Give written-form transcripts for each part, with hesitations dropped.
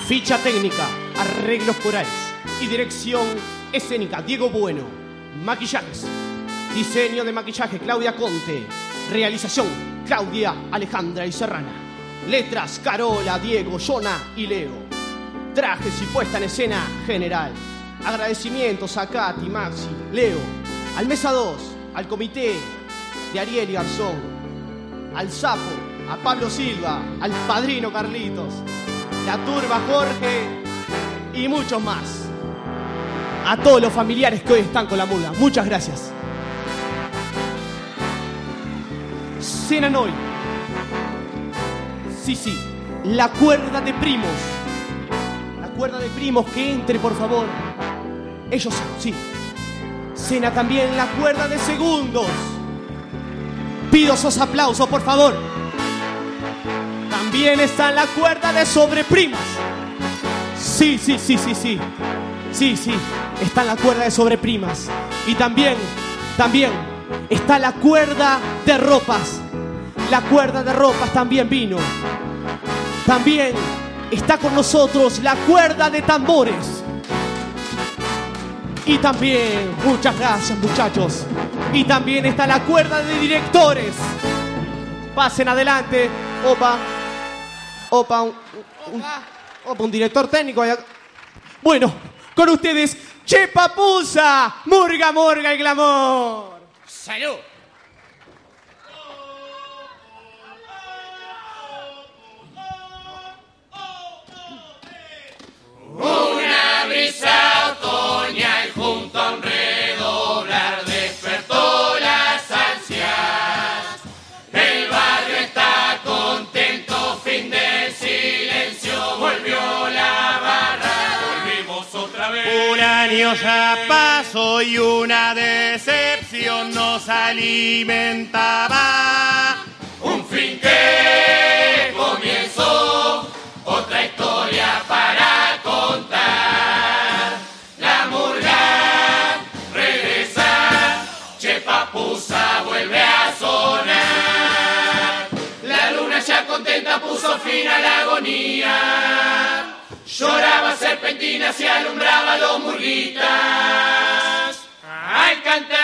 Ficha técnica, arreglos corales y dirección escénica, Diego Bueno. Maquillajes, diseño de maquillaje, Claudia Conte. Realización, Claudia, Alejandra y Serrana. Letras, Carola, Diego, Jonah y Leo. Trajes y puesta en escena general. Agradecimientos a Katy, Maxi, Leo, al Mesa 2, al comité de Ariel y Garzón, al Sapo, a Pablo Silva, al padrino Carlitos, la turba Jorge y muchos más. A todos los familiares que hoy están con la murga, muchas gracias. Cenan hoy. Sí, la cuerda de primos. La cuerda de primos, que entre, por favor. Ellos, sí. Cena también la cuerda de segundos. Pido esos aplausos, por favor. También está la cuerda de sobreprimas. Sí. Sí, está la cuerda de sobreprimas. Y también está la cuerda de ropas. La cuerda de ropas también vino. También está con nosotros la cuerda de tambores. Y también, muchas gracias, muchachos. Y también está la cuerda de directores. Pasen adelante. Opa, un director técnico. Bueno, con ustedes, Che Papusa, Murga, Morga y Glamour. ¡Salud! Una brisa otoñal junto a un redoblar despertó las ansias. El barrio está contento, fin del silencio, volvió la barra, volvimos otra vez. Un año ya pasó y una decepción nos alimentaba. Un fin que comenzó, otra historia para contar. La murga regresa, Che Papusa vuelve a sonar. La luna ya contenta puso fin a la agonía. Lloraba serpentinas y alumbraba a los murguitas. Al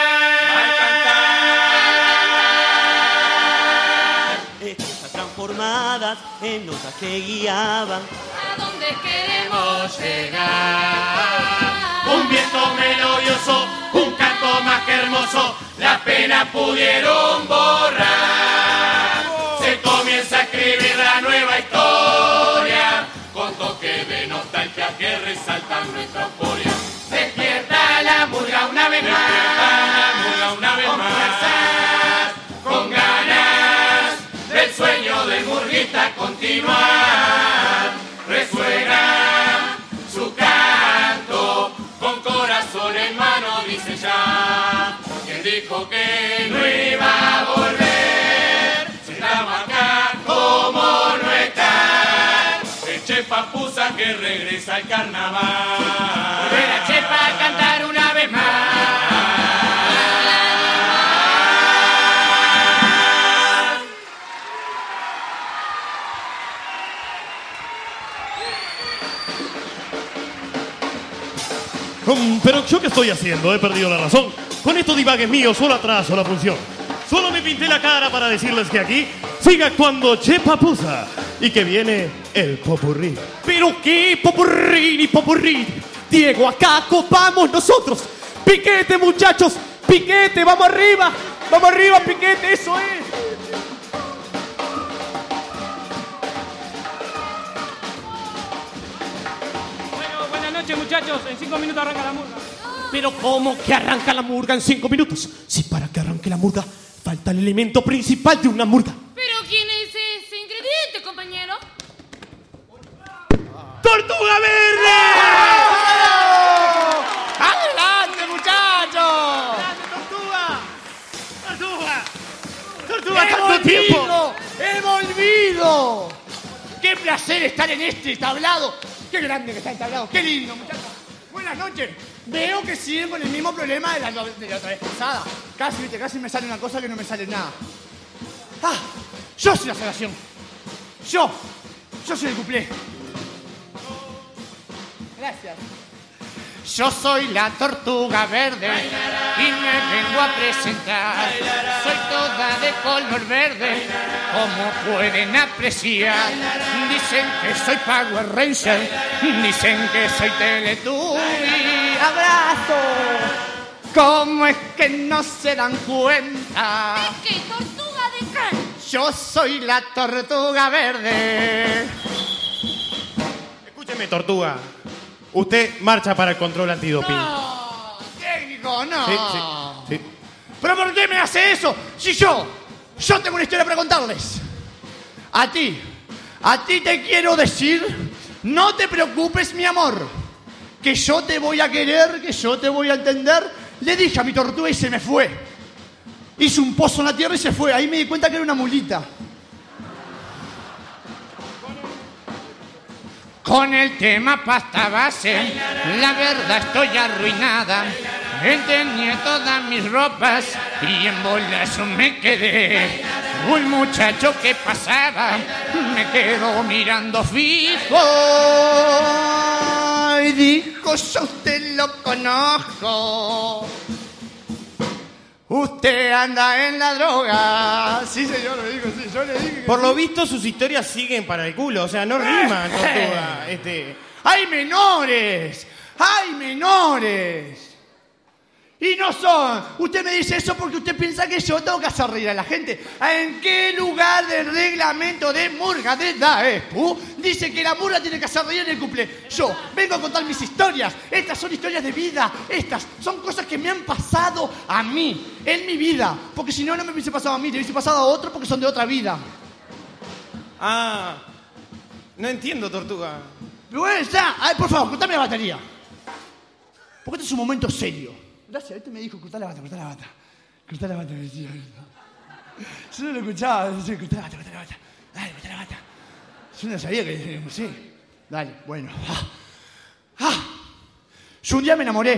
cantar. Estrellas transformadas en notas que guiaban. ¿A dónde queremos Llegar. Un viento melodioso, un canto más que hermoso, las penas pudieron borrar. Se comienza a escribir la nueva historia, con toques de nostalgia que resaltan nuestra euforia. Despierta la murga una vez más, con fuerzas, con ganas, del sueño del murguista continuar. Resuena su canto, con corazón en mano dice ya. Quien dijo que no iba a volver, si estamos acá, ¿cómo no estar? El Che Papusa que regresa al carnaval. Volver a Chepa a cantar una vez más. Pero ¿yo qué estoy haciendo? He perdido la razón. Con estos divagues míos solo atraso la función. Solo me pinté la cara para decirles que aquí sigue actuando Che Papusa y que viene el popurrí. ¿Pero qué popurrí ni popurrí? Diego, acá copamos nosotros. Piquete, muchachos, piquete, vamos arriba, piquete, eso es. Bueno, buenas noches, muchachos. En 5 minutos arranca la murga. Pero ¿cómo que arranca la murga en 5 minutos? Si para que arranque la murga falta el elemento principal de una murga. ¿Pero quién es ese ingrediente, compañero? ¡Tortuga Verde! ¡Adelante, muchachos! ¡Tortuga, tanto tiempo! ¡He volvido! ¡Qué placer estar en este tablado! ¡Qué grande que está el tablado! ¡Qué lindo, muchachos! Buenas noches. Veo que siguen con el mismo problema de la otra vez pasada. Casi me sale una cosa que no me sale nada. Yo soy la salvación. Yo soy el cuplé. Gracias. Yo soy la tortuga verde y me vengo a presentar. Soy toda de color verde, como pueden apreciar. Dicen que soy Power Ranger, dicen que soy Teletubby. ¡Abrazo! ¿Cómo es que no se dan cuenta? ¿De qué? ¿Tortuga de qué? Yo soy la tortuga verde. Escúcheme, tortuga. Usted marcha para el control antidoping. No, técnico, no. Sí. ¿Pero por qué me hace eso? Si yo tengo una historia para contarles. A ti te quiero decir, no te preocupes, mi amor, que yo te voy a querer, que yo te voy a entender. Le dije a mi tortuga y se me fue. Hizo un pozo en la tierra y se fue. Ahí me di cuenta que era una mulita. Con el tema pasta base, la verdad estoy arruinada. Enteñé todas mis ropas y en bolas me quedé. Un muchacho que pasaba me quedó mirando fijo y dijo: yo usted lo conozco. Usted anda en la droga. Sí, señor, le digo, sí, yo le dije. Por lo visto, sus historias siguen para el culo. O sea, no riman, tortuga. ¡Hay menores! ¡Hay menores! Y no son. Usted me dice eso porque usted piensa que yo tengo que hacer reír a la gente. ¿En qué lugar del reglamento de murga de DAEPU dice que la murga tiene que hacer reír en el cumple? Yo vengo a contar mis historias. Estas son historias de vida. Estas son cosas que me han pasado a mí, en mi vida. Porque si no, no me hubiese pasado a mí, le hubiese pasado a otro porque son de otra vida. Ah, no entiendo, tortuga. Pero bueno, ya. Ay, por favor, contame la batería. Porque este es un momento serio. Gracias, este me dijo, cortá la bata. Cortá la bata, me decía. Yo no lo escuchaba, decía, cortá la bata. Dale, cortá la bata. Yo no sabía que, no sé. Dale, bueno. Yo un día me enamoré.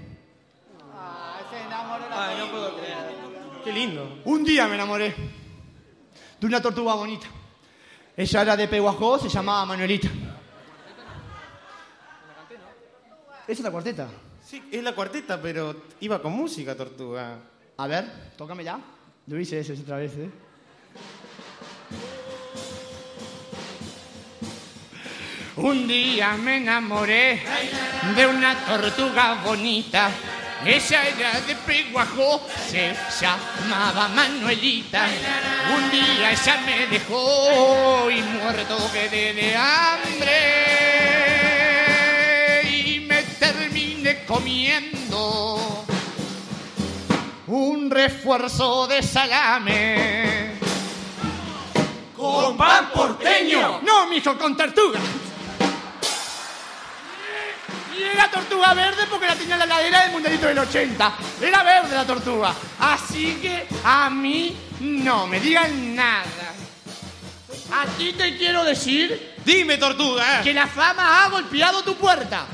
Se enamoró la no puedo creer. Qué lindo. Un día me enamoré de una tortuga bonita. Ella era de Pehuajó, se llamaba Manuelita. ¿Esa es la cuarteta? Sí, es la cuarteta, pero iba con música, tortuga. A ver, tócame ya. Lo hice eso otra vez, ¿eh? Un día me enamoré de una tortuga bonita. Ella era de Pehuajó, se llamaba Manuelita. Un día ella me dejó y muerto quedé de hambre. Terminé comiendo un refuerzo de salame. ¡Con pan porteño! No, mijo, con tortuga. Y era tortuga verde porque la tenía en la heladera del mundialito del 80. Era verde la tortuga. Así que a mí no me digan nada. A ti te quiero decir... Dime, tortuga. Que la fama ha golpeado tu puerta.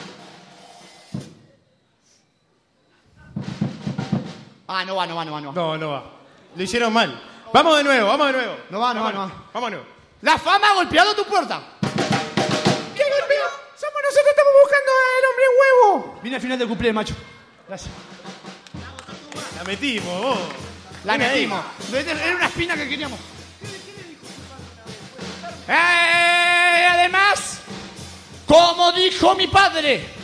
No va. No va. Lo hicieron mal. Vamos de nuevo. No va. Vamos de nuevo. La fama ha golpeado tu puerta. ¿Qué golpeó? Somos nosotros, estamos buscando al hombre huevo. Vine al final del cumple, macho. Gracias. La metimos, vos. La metimos. Era una espina que queríamos. Además, como dijo mi padre...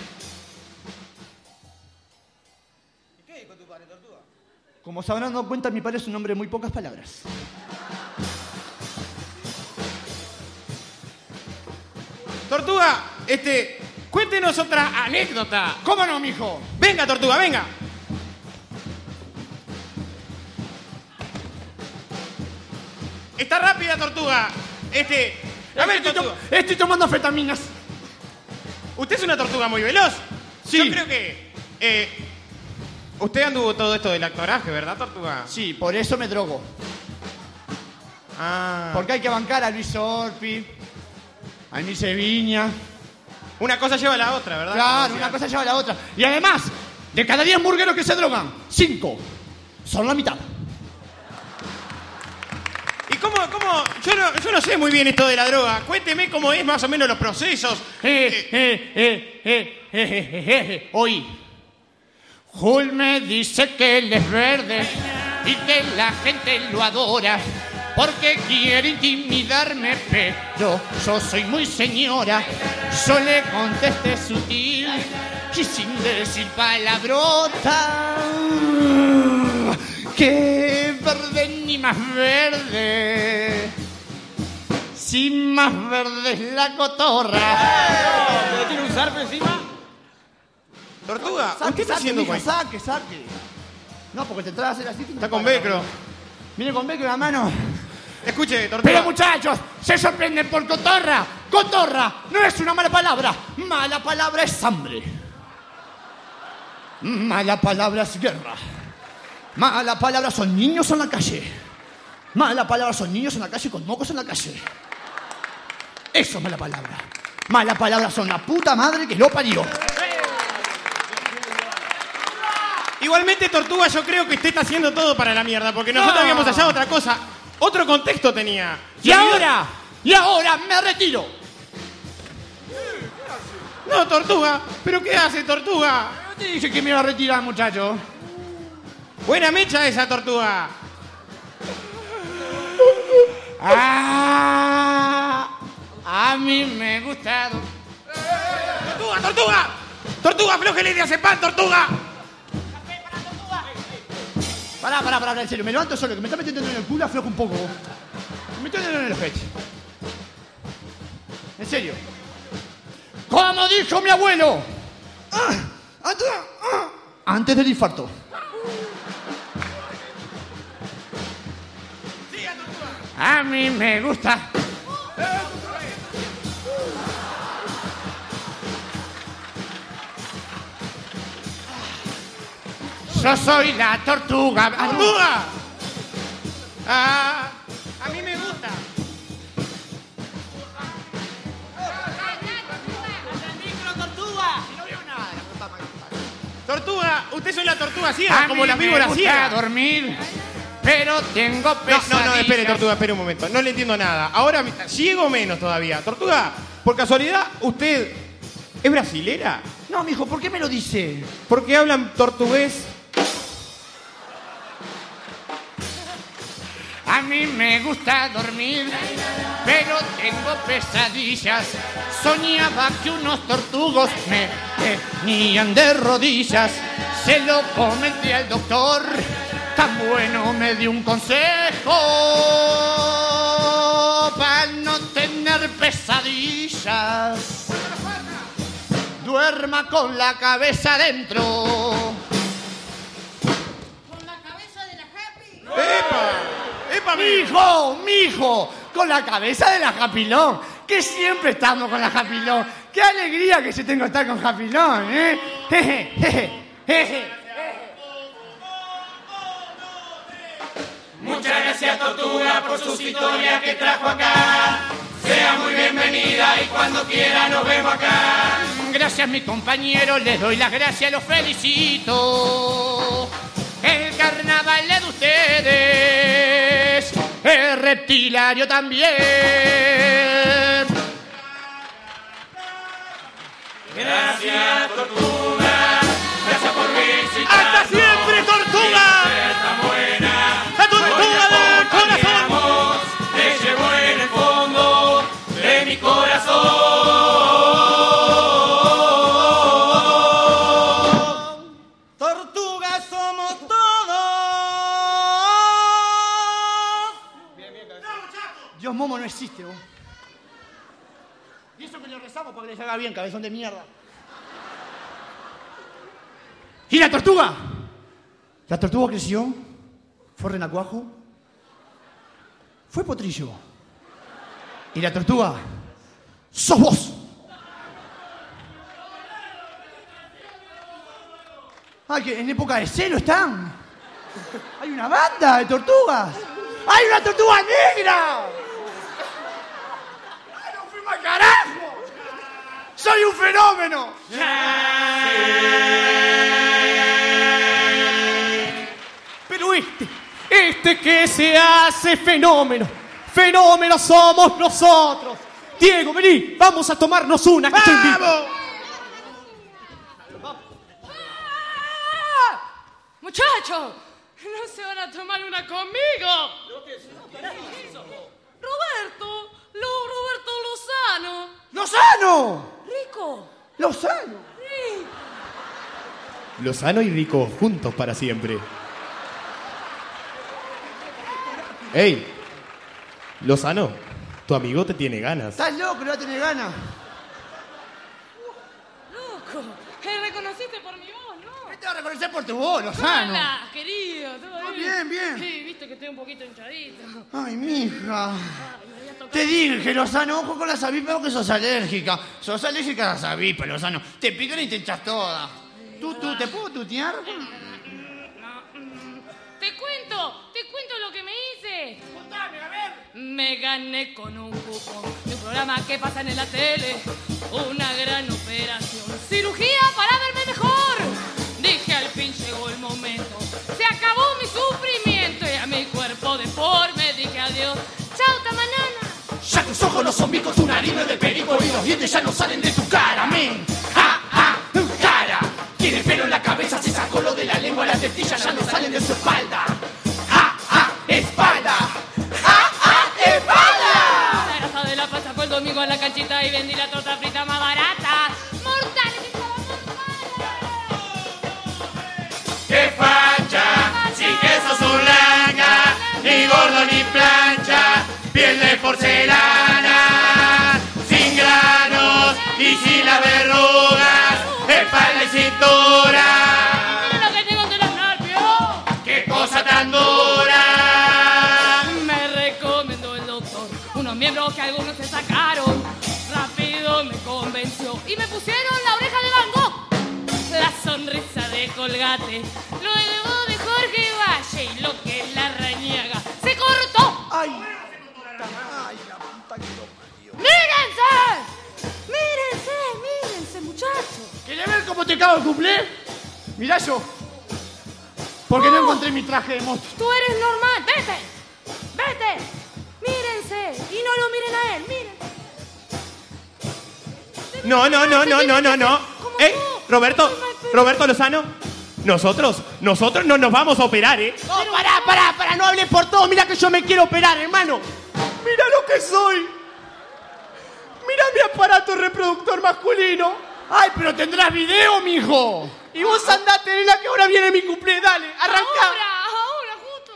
Como se habrán dado cuenta, mi padre es un hombre de muy pocas palabras. Tortuga, cuéntenos otra anécdota. ¿Cómo no, mijo? Venga, tortuga, venga. Está rápida, tortuga. A ver, tortuga. Estoy tomando anfetaminas. ¿Usted es una tortuga muy veloz? Sí. Yo creo que... usted anduvo todo esto del actoraje, ¿verdad, tortuga? Sí, por eso me drogo. Porque hay que bancar a Luis Orpi, a Emilce Viña. Una cosa lleva a la otra, ¿verdad? Claro, una cosa lleva a la otra. Y además, de cada 10 hamburgueros que se drogan, 5 son la mitad. ¿Y cómo ¿Cómo? Yo no sé muy bien esto de la droga. Cuénteme cómo es más o menos los procesos. Oí. Jul me dice que él es verde y que la gente lo adora porque quiere intimidarme, pero yo soy muy señora. Yo le contesté sutil y sin decir palabrota. Que verde ni más verde, si más verde es la cotorra. ¿Le tiene un zarpe encima? Tortuga, ¿usted está haciendo mija, cuál? saque. No, porque te traes a hacer así. Está con velcro. Viene con velcro en la mano. Escuche, Tortuga. Pero muchachos, se sorprenden por cotorra. Cotorra no es una mala palabra. Mala palabra es hambre. Mala palabra es guerra. Mala palabra son niños en la calle. Mala palabra son niños en la calle con mocos en la calle. Eso es mala palabra. Mala palabra son la puta madre que lo parió. Igualmente, Tortuga, yo creo que usted está haciendo todo para la mierda, porque nosotros habíamos hallado otra cosa. Otro contexto tenía. Y ahora me retiro. No, Tortuga. ¿Pero qué hace, Tortuga? ¿No te dije que me iba a retirar, muchacho? Buena mecha esa, Tortuga. A mí me gusta. ¡Tortuga! ¡Tortuga, aflójele de Azepam, Tortuga! Pará, en serio, me levanto solo, que me está metiendo en el culo, aflojo un poco. Me estoy metiendo en el pecho. En serio. Como dijo mi abuelo. Antes del infarto. A mí me gusta. Yo soy la tortuga. ¡Tortuga! A mí me gusta. Tortuga, usted es una tortuga ciega, como las víboras ciegas. Dormir, pero tengo pesadillas. No, espere, Tortuga, espere un momento. No le entiendo nada. Ahora, ciego menos todavía. Tortuga, por casualidad, ¿usted es brasilera? No, mijo, ¿por qué me lo dice? Porque hablan portugués. A mí me gusta dormir, pero tengo pesadillas. Soñaba que unos tortugos me tenían de rodillas. Se lo comenté al doctor, tan bueno me dio un consejo para no tener pesadillas. Duerma con la cabeza adentro. ¿Con la cabeza de la Happy? ¡Epa, Mijo, con la cabeza de la Japilón, que siempre estamos con la Japilón. ¡Qué alegría que se tengo que estar con Japilón, Muchas gracias, Tortuga, por sus historias que trajo acá. Sea muy bienvenida y cuando quiera nos vemos acá. Gracias, mi compañero, les doy las gracias, los felicito. El carnaval es de ustedes, el reptilario también. Gracias, Tortuga, gracias por visitar. ¡Hasta siempre, Tortuga! Tan buena, ¡La Tortuga del corazón! te llevo en el fondo de mi corazón. Tortugas somos todos. Dios Momo no existe, vos. Y eso que le rezamos para que les haga bien, cabezón de mierda. ¿Y la tortuga? La tortuga creció, fue renacuajo, fue potrillo. Y la tortuga, sos vos. Ah, que en época de celo están. Hay una banda de tortugas. ¡Hay una tortuga negra! ¡Ay, no fui mal carajo! ¡Soy un fenómeno! Pero este que se hace fenómeno, fenómenos somos nosotros. Diego, vení, vamos a tomarnos una. Que te invito. Muchachos, no se van a tomar una conmigo. Roberto Lozano. ¡Lozano! Rico. ¡Lozano! Sí. Lozano y Rico, juntos para siempre. ¡Ey! Lozano, tu amigo te tiene ganas. ¿Estás loco? No va a tener ganas. Loco, me reconociste por mi voz, ¿no? ¿Qué te va a reconocer por tu voz, Lozano? Hola, querido, ¿todo bien? Bien. Sí, viste que estoy un poquito hinchadito. Ay, mija. Ay, me había tocado. Te dije, Lozano, ojo con las avispas porque sos alérgica. Sos alérgica a las avispas, Lozano. Te pican y te hinchas toda. ¿Tú, ¿te puedo tutear? Te cuento lo que me hice. Contame, a ver. Me gané con un cupón de un programa que pasan en la tele. Una gran operación. Cirugía para verme mejor. Dije al fin llegó el momento. Se acabó mi sufrimiento y a mi cuerpo deforme dije adiós. Chao, tamanana. Ya tus ojos no son viscos, tu nariz no es de perico y los dientes ya no salen de tu cara, men. ¡Ja, ja! ¡Cara! Tiene pelo en la cabeza, se sacó lo de la lengua, las testillas ya no salen de su espalda. ¡Ja, ja! ¡Espalda! ¡Ja, ja! ¡Espalda! La grasa de la panza fue el domingo a la canchita y vendí la torta frita más barata. ¡Mortales, ¡Qué facha! Sin queso su langa, ni gordo ni plancha, piel de porcelana, sin granos y sin las verrugas, espalda y cintura. ¡Mira lo que tengo entre los nervios! ¡Qué cosa tan dura! Me recomendó el doctor unos miembros que algunos se sacaron. Rápido me convenció y me pusieron la oreja de Van Gogh, la sonrisa de Colgate, luego de Jorge Valle y lo que es la Rañaga se cortó. ¡Ay! ¡Ay, la puta que lo parió! Mírense, muchachos. ¿Querés ver cómo te cago el cumple? Mirá yo. Porque no encontré mi traje de moto. Tú eres normal, vete. Mírense y no lo miren a él, miren. No. ¿Cómo Roberto Lozano, nosotros no nos vamos a operar, ¿eh? No, pará, no hables por todo. Mira que yo me quiero operar, hermano. Mira lo que soy. Mira mi aparato reproductor masculino. ¡Ay, pero tendrás video, mijo! Y vos andate, nena, que ahora viene mi cumple. Dale, arranca. Ahora, justo.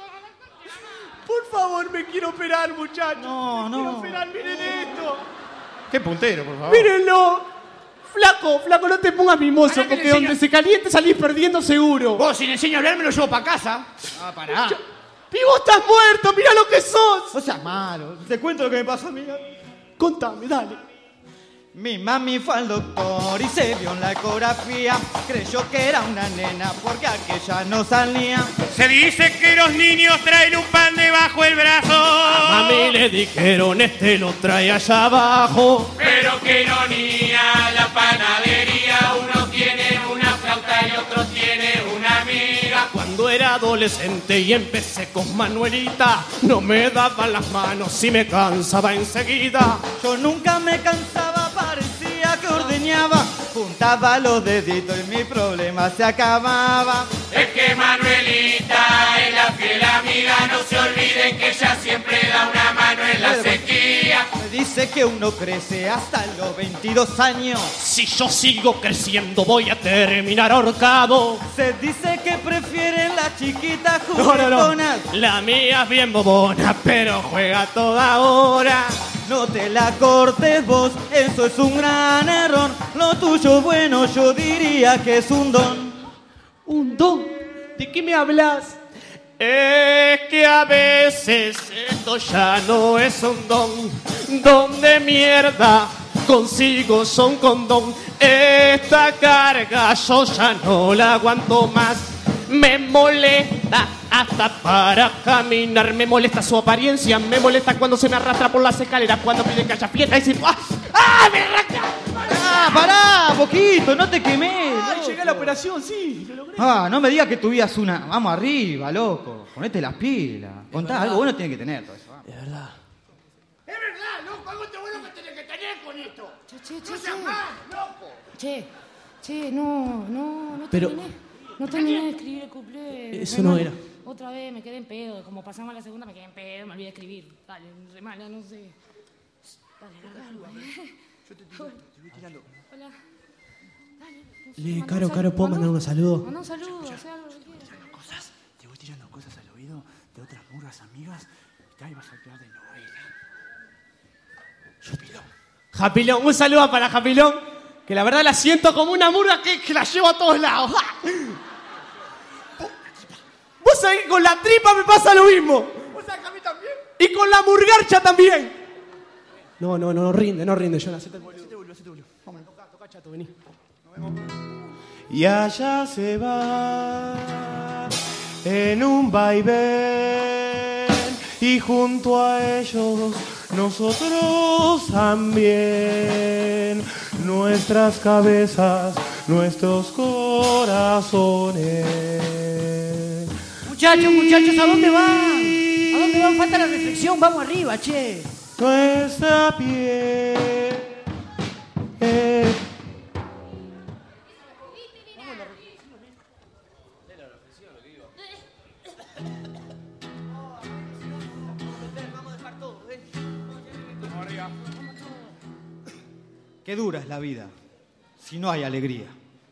Por favor, me quiero operar, muchachos. No. Me quiero operar, miren esto. Qué puntero, por favor. Mírenlo. Flaco, no te pongas mimoso, Pará que porque le enseño. donde se caliente salís perdiendo seguro. Vos, si le enseño a hablar, me lo llevo para casa. Ah, pará. Y vos estás muerto, mira lo que sos. No seas malo. Te cuento lo que me pasó a mí. Contame, dale. Mi mami fue al doctor y se vio en la ecografía. Creyó que era una nena porque aquella no salía. Se dice que los niños traen un pan debajo el brazo. A mí le dijeron, este lo trae allá abajo. Pero qué ironía, la panadería, uno tiene una flauta y otro tiene una amiga. Cuando era adolescente y empecé con Manuelita, no me daban las manos y me cansaba enseguida. Yo nunca me cansaba, parecía que ordeñaba. Juntaba los deditos y mi problema se acababa. Es que Manuelita es la fiel amiga, no se olviden que ella siempre da una mano en la sequía. Me dice que uno crece hasta los 22 años. Si yo sigo creciendo voy a terminar ahorcado. Se dice que prefieren las chiquitas No. juguetonas. La mía es bien bobona, pero juega toda hora. No te la cortes vos, eso es un gran error. Lo tuyo bueno yo diría que es un don. ¿Un don? ¿De qué me hablas? Es que a veces esto ya no es un don. Don de mierda, consigo son condón. Esta carga yo ya no la aguanto más. Me molesta hasta para caminar. Me molesta su apariencia. Me molesta cuando se me arrastra por las escaleras. Cuando pide que haya fiesta y decir ¡ah! ¡Me arranca! Pará, poquito, no te quemé. Ay, llegué a la operación, sí, lo logré. No me digas que tuvías una. Vamos arriba, loco. Ponete las pilas. Contá, algo bueno tiene que tener todo eso. De verdad. Facundo, vos lo que tenés que tener con esto. Che. No seas más, loco. Che, no Pero- terminé. No terminé de escribir el cuplé. Eso no era. Otra vez me quedé en pedo. Como pasamos a la segunda, me quedé en pedo. Me olvidé de escribir. Dale, re mala, no sé. Dale, largalo. Yo te estoy tirando. Hola. Dale. Le, Caro, ¿puedo mandar un saludo? Manda un saludo, sea algo que quieras. Te voy tirando cosas al oído de otras murgas amigas y ahí vas a quedar de novela. Japilón, un saludo para Japilón, que la verdad la siento como una murga que la llevo a todos lados. Vos sabés que con la tripa me pasa lo mismo. ¿Vos sabés que a mí también? Y con la murgarcha también. No rinde, yo hacete el boludo. Hacete boludo. Vamos. Toca chato, vení. Y allá se va en un vaivén y junto a ellos nosotros también, nuestras cabezas, nuestros corazones. Muchachos, ¿a dónde van? ¿A dónde van? Falta la reflexión, vamos arriba, che. Nuestra piel. Qué dura es la vida si no hay alegría.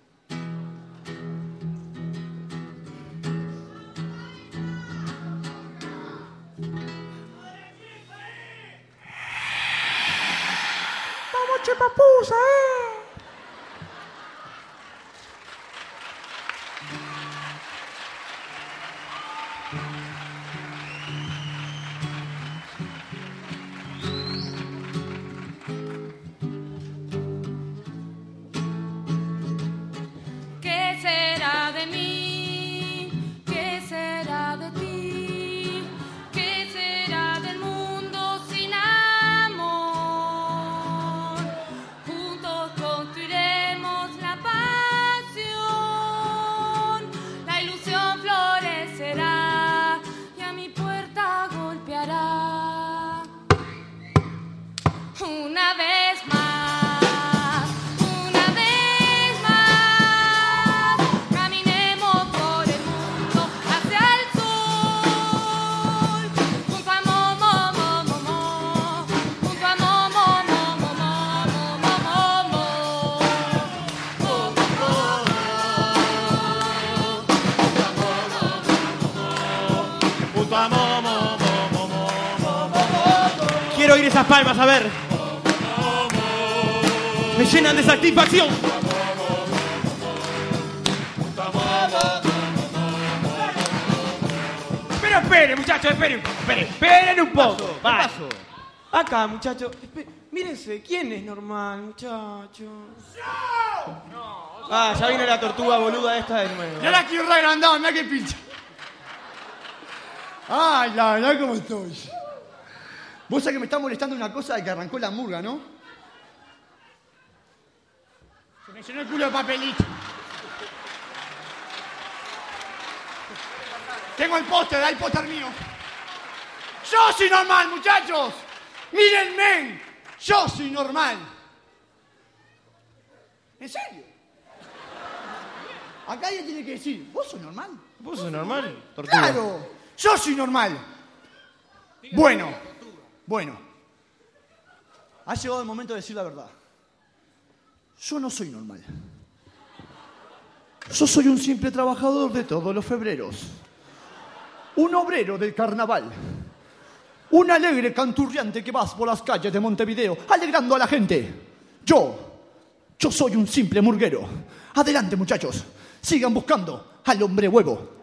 Vamos, che papusa, ¿Qué será de mí? ¿Qué será de ti? ¿Qué será del mundo sin amor? Juntos construiremos la pasión, la ilusión florecerá y a mi puerta golpeará una vez más. Quiero oír esas palmas, a ver. Me llenan de satisfacción. Pero esperen, muchachos, esperen un poco. ¿Qué pasó? Acá, muchachos, mírense, ¿quién es normal, muchachos? Ah, ya vino la tortuga boluda esta de nuevo. Ya la quiero regrandada, mira qué pincha. Ay, la verdad cómo estoy. Vos sabés que me está molestando una cosa de que arrancó la murga, ¿no? Se me llenó el culo de papelito. Tengo el póster, da el póster mío. Yo soy normal, muchachos. Mírenme. Yo soy normal. ¿En serio? Acá alguien tiene que decir, ¿vos sos normal? ¿Vos sos normal? Tortuga. ¡Claro! Yo soy normal. Bueno. Ha llegado el momento de decir la verdad. Yo no soy normal. Yo soy un simple trabajador de todos los febreros. Un obrero del carnaval. Un alegre canturriante que vas por las calles de Montevideo alegrando a la gente. Yo soy un simple murguero. Adelante, muchachos. Sigan buscando al hombre huevo.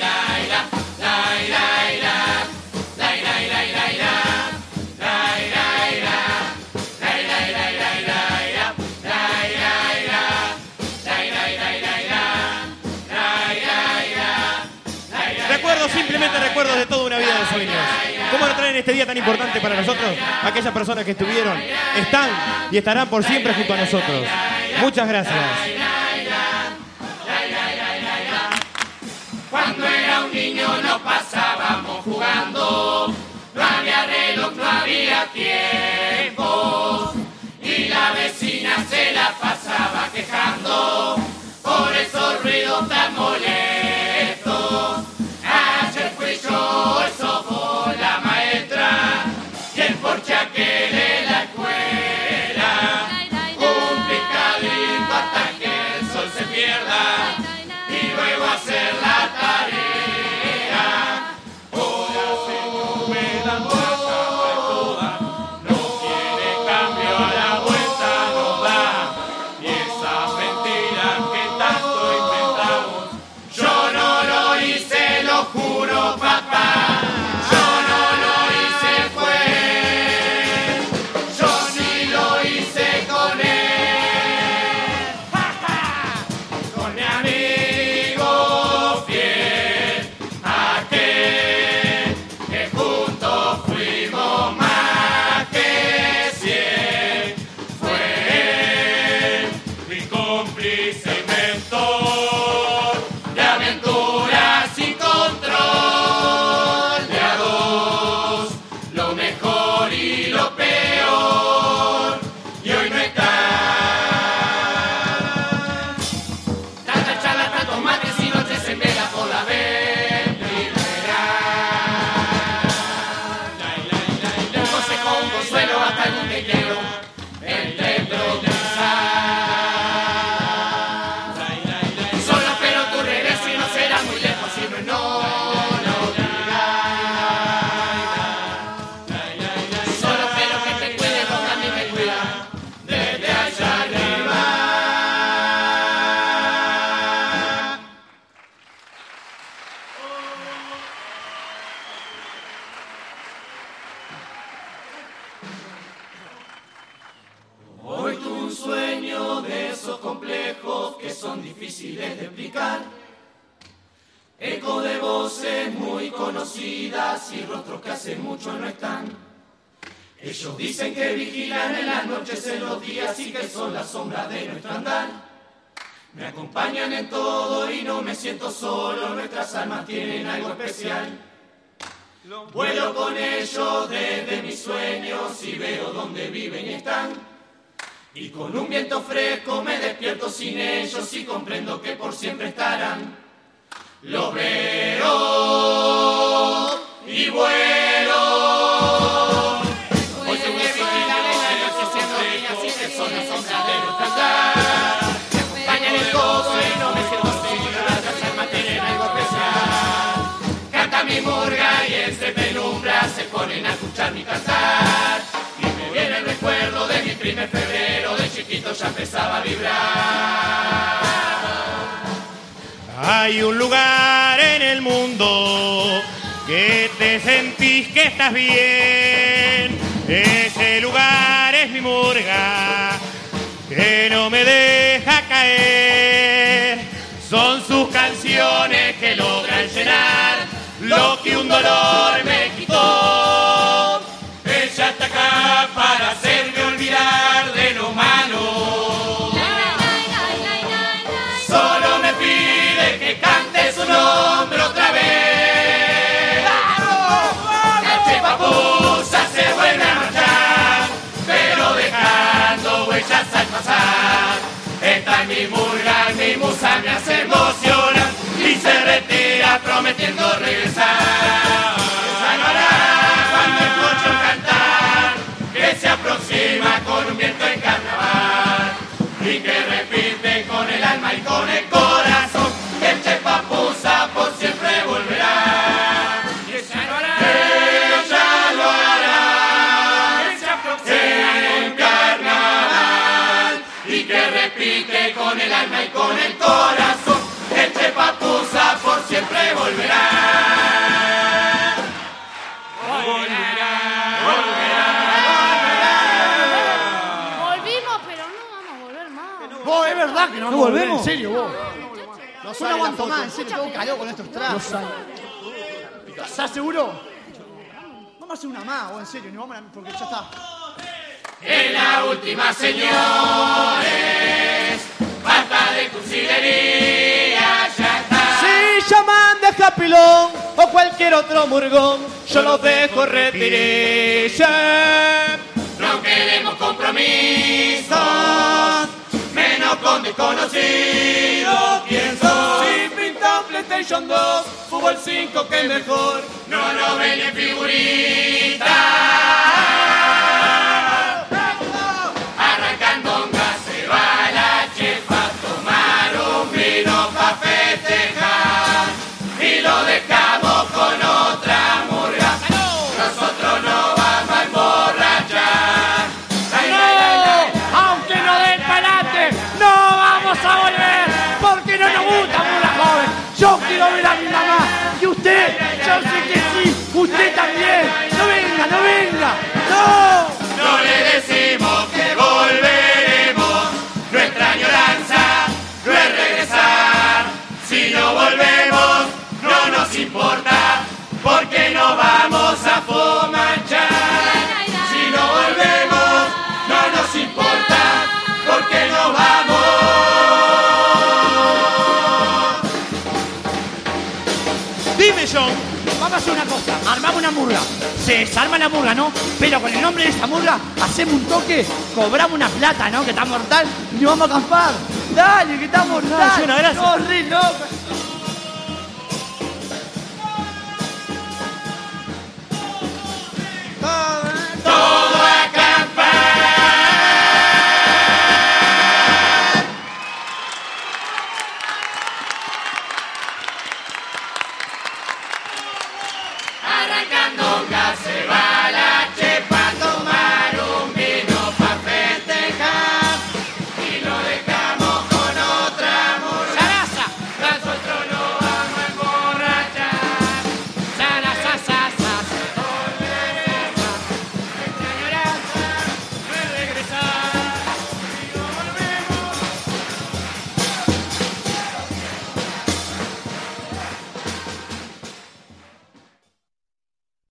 La Simplemente recuerdos de toda una vida de sueños. ¿Cómo no traen este día tan importante para nosotros? Aquellas personas que estuvieron, están y estarán por siempre junto a nosotros. Muchas gracias. Cuando era un niño nos pasábamos jugando, no había reloj, no había tiempo, y la vecina se la pasaba quejando por esos ruidos tan molestos. Ayer fui yo, hoy sos vos la maestra, y el porche aquel de la escuela, un picadito hasta que el sol se pierda, y luego hacer la tarea. Ahora se nube dando vuelta toda, no tiene cambio, a la vuelta nos da. Y esas mentiras que tanto inventamos, yo no lo hice, lo juro, papá. Yo no lo hice, fue él. Yo sí lo hice con él. ¡Ja, ja! Con mi amigo fiel, aquel que juntos fuimos más que 100. Fue él, mi cómplice y mentor de aventuras sin control. De a dos, lo mejor y lo peor, y hoy no está. Tanta charla, tantos mates y noches en vela por la vendimera. Un consejo, un consuelo, hasta algún te quiero entre improvisar. Solo espero tu regreso y no será muy lejos si no es no lo digas. Solo espero que te cuides como a mí me cuida desde allá arriba. Hoy tuve un sueño de esos complejos que son difíciles de explicar. Eco de voces muy conocidas y rostros que hace mucho no están. Ellos dicen que vigilan en las noches, en los días y que son la sombra de nuestro andar. Me acompañan en todo y no me siento solo, nuestras almas tienen algo especial. Vuelo con ellos desde mis sueños y veo dónde viven y están. Y con un viento fresco me despierto sin ellos y comprendo que por siempre estarán. Los veo y vuelo. Hoy se me vigilan en la noche, siendo días y que son las sombras de nuestro andar. Me acompañan en todo y no me siento solo, nuestras almas tienen algo especial. Canta mi murga y entre penumbras se ponen a escuchar mi cantar. Y me viene el recuerdo de mi primer febrero, de chiquito ya empezaba a vibrar. Hay un lugar en el mundo que te sentís que estás bien. Ese lugar es mi murga, que no me deja caer. Son sus canciones que logran llenar lo que un dolor me quitó. Ella está acá para hacerme olvidar de lo malo. Solo me pide que cante su nombre otra vez. La chepapusa se vuelve a marchar, pero dejando huellas al pasar. Está en mi murga, mi musa me hace emocionar y se retira prometiendo regresar. Esa no hará cuando escucho cantar, que se aproxima con un viento en carnaval y que repite con el alma y con el corazón que el chepapusa por siempre volverá. Y ella lo hará, ella lo hará, que se aproxima en carnaval y que repite con el alma y con el corazón que el chepapusa por siempre volverá. Volvimos, pero no vamos a volver más. Vos, es verdad que no ¿No vamos a volver, volvemos? en serio, vos. Yo no aguanto más, en serio, tengo calor con estos tragos. ¿Estás seguro? Vamos a hacer una más, o en serio, ni vamos a... porque ya está. En la última, señores, basta de cursilería, ya está. Si llaman de Japilón o cualquier otro murgón, yo los dejo retirarse. No queremos compromisos, menos con desconocidos. ¿Quién sos? Si pintan PlayStation 2, Fútbol 5, que mejor. No nos ven en figuritas. Arrancando un gas se va la chefa a tomar un vino pa' festejar y lo dejamos con otra murga. Nosotros no vamos a emborrachar. Aunque no den pa'lante, no vamos a volver, porque no nos gusta murga joven. Yo quiero ver a mi mamá, y usted, yo sé que sí, usted también. No venga, no venga, no. No le decimos que volveremos, nuestra añoranza no es regresar. Si no volvemos, no nos importa, porque no vamos a fomachar. Si no volvemos, no nos importa, porque no vamos. Dime, John. Vamos a hacer una cosa, armamos una murga. Se desarma la murga, ¿no? Pero con el nombre de esa murga hacemos un toque, cobramos una plata, ¿no? Que está mortal y nos vamos a acampar. Dale, que está mortal. Dale, suena, gracias. No, re loco. Todo a acampar. Arrancando un gas se va